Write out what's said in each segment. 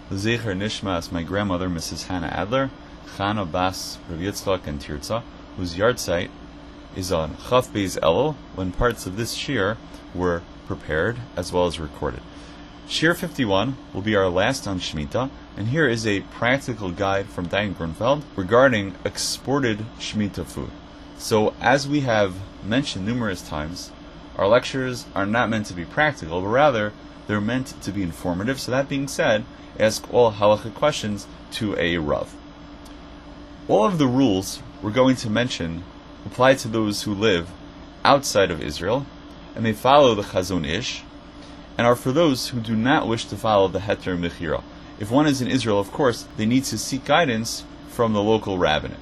L'zecher nishmas, my grandmother, Mrs. Hannah Adler, Chana Bas Rav Yitzchak and Tirza, whose yahrzeit is on Chaf Beis Elul, when parts of this shir were prepared as well as recorded. Shir 51 will be our last on Shemitah, and here is a practical guide from Dayan Grunfeld regarding exported Shemitah food. So, as we have mentioned numerous times, our lectures are not meant to be practical, but rather they're meant to be informative. So that being said, ask all halachic questions to a Rav. All of the rules we're going to mention apply to those who live outside of Israel, and they follow the Chazon Ish, and are for those who do not wish to follow the Heter Mechira. If one is in Israel, of course, they need to seek guidance from the local rabbinate.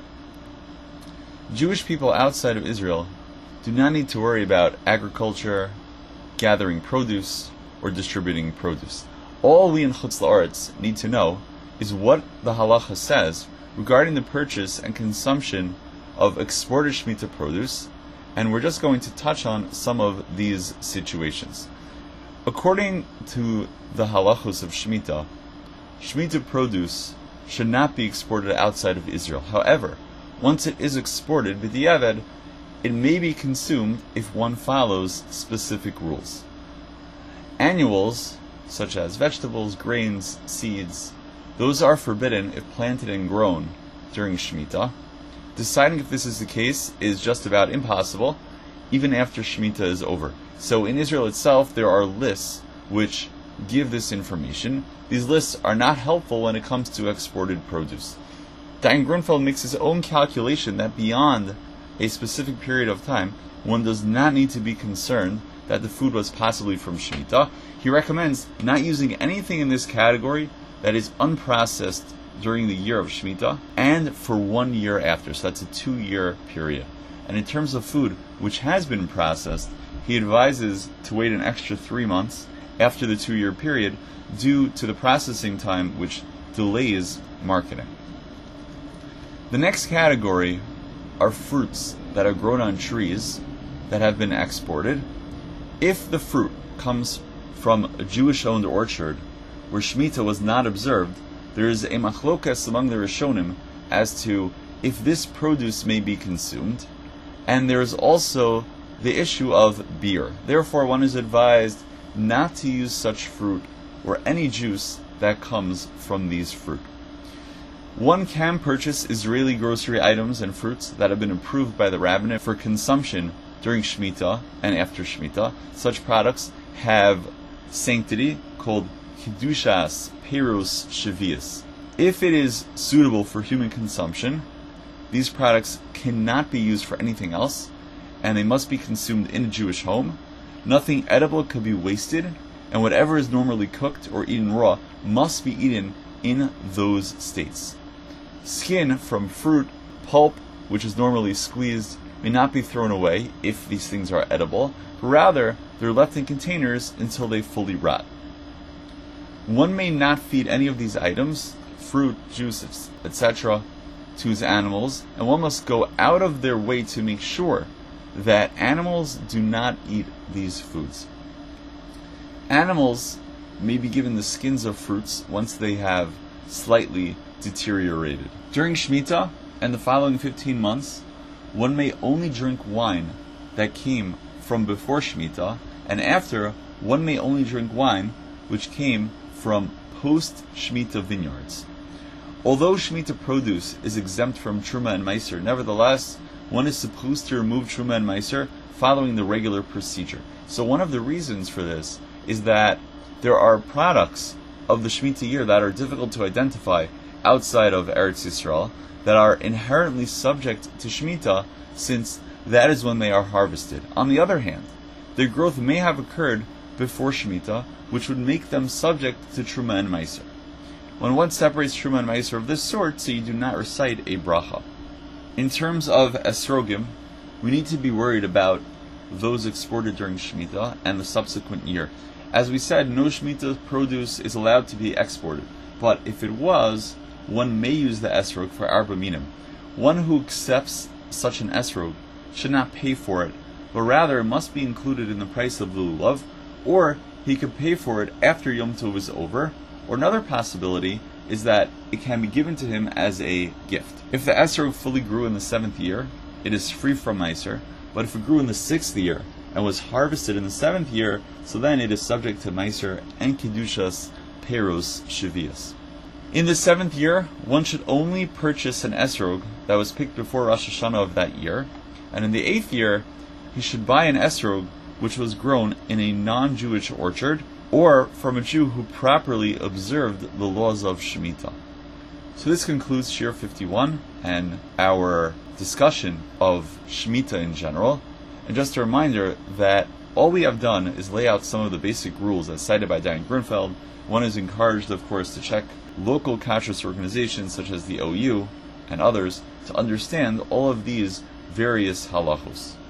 Jewish people outside of Israel do not need to worry about agriculture, gathering produce, or distributing produce. All we in Chutz La'aretz need to know is what the halacha says regarding the purchase and consumption of exported Shemitah produce, and we're just going to touch on some of these situations. According to the halachos of Shemitah, Shemitah produce should not be exported outside of Israel. However, once it is exported, b'diavad, it may be consumed if one follows specific rules. Annuals, such as vegetables, grains, seeds, those are forbidden if planted and grown during Shemitah. Deciding if this is the case is just about impossible, even after Shemitah is over. So in Israel itself, there are lists which give this information. These lists are not helpful when it comes to exported produce. Dayan Grunfeld makes his own calculation that beyond a specific period of time, one does not need to be concerned that the food was possibly from Shemitah. He recommends not using anything in this category that is unprocessed during the year of Shemitah and for 1 year after, so that's a 2-year period. And in terms of food which has been processed, he advises to wait an extra 3 months after the 2-year period due to the processing time which delays marketing. The next category are fruits that are grown on trees that have been exported. If the fruit comes from a Jewish-owned orchard where Shemitah was not observed, there is a machlokas among the Rishonim as to if this produce may be consumed, and there is also the issue of beer. Therefore, one is advised not to use such fruit or any juice that comes from these fruit. One can purchase Israeli grocery items and fruits that have been approved by the rabbinate for consumption during Shemitah and after Shemitah. Such products have sanctity called Kedushas Perus Shavias. If it is suitable for human consumption, these products cannot be used for anything else, and they must be consumed in a Jewish home. Nothing edible could be wasted, and whatever is normally cooked or eaten raw must be eaten in those states. Skin from fruit, pulp, which is normally squeezed, may not be thrown away if these things are edible, but rather they're left in containers until they fully rot. One may not feed any of these items, fruit, juices, etc., to his animals, and one must go out of their way to make sure that animals do not eat these foods. Animals may be given the skins of fruits once they have slightly deteriorated. During Shemitah and the following 15 months, one may only drink wine that came from before Shemitah, and after, one may only drink wine which came from post-Shemitah vineyards. Although Shemitah produce is exempt from Truma and Meiser, nevertheless, one is supposed to remove Truma and Meiser following the regular procedure. So one of the reasons for this is that there are products of the Shemitah year that are difficult to identify outside of Eretz Yisrael that are inherently subject to Shemitah, since that is when they are harvested. On the other hand, their growth may have occurred before Shemitah, which would make them subject to Truma and Meiser. When one separates Truma and Meiser of this sort, so you do not recite a bracha. In terms of esrogim, we need to be worried about those exported during Shemitah and the subsequent year. As we said, no Shemitah produce is allowed to be exported, but if it was, one may use the esrog for arba minim. One who accepts such an esrog should not pay for it, but rather it must be included in the price of the lulav, or he could pay for it after Yom Tov is over, Or another possibility is that it can be given to him as a gift. If the esrog fully grew in the 7th year, it is free from Meiser, but if it grew in the 6th year and was harvested in the 7th year, so then it is subject to Meiser and Kedushas Perus Shavias. In the 7th year, one should only purchase an esrog that was picked before Rosh Hashanah of that year, and in the 8th year, he should buy an esrog which was grown in a non-Jewish orchard, or from a Jew who properly observed the laws of Shemitah. So this concludes Shir 51 and our discussion of Shemitah in general. And just a reminder that all we have done is lay out some of the basic rules as cited by Diane Grunfeld. One is encouraged, of course, to check local kashrus organizations such as the OU and others to understand all of these various halachos.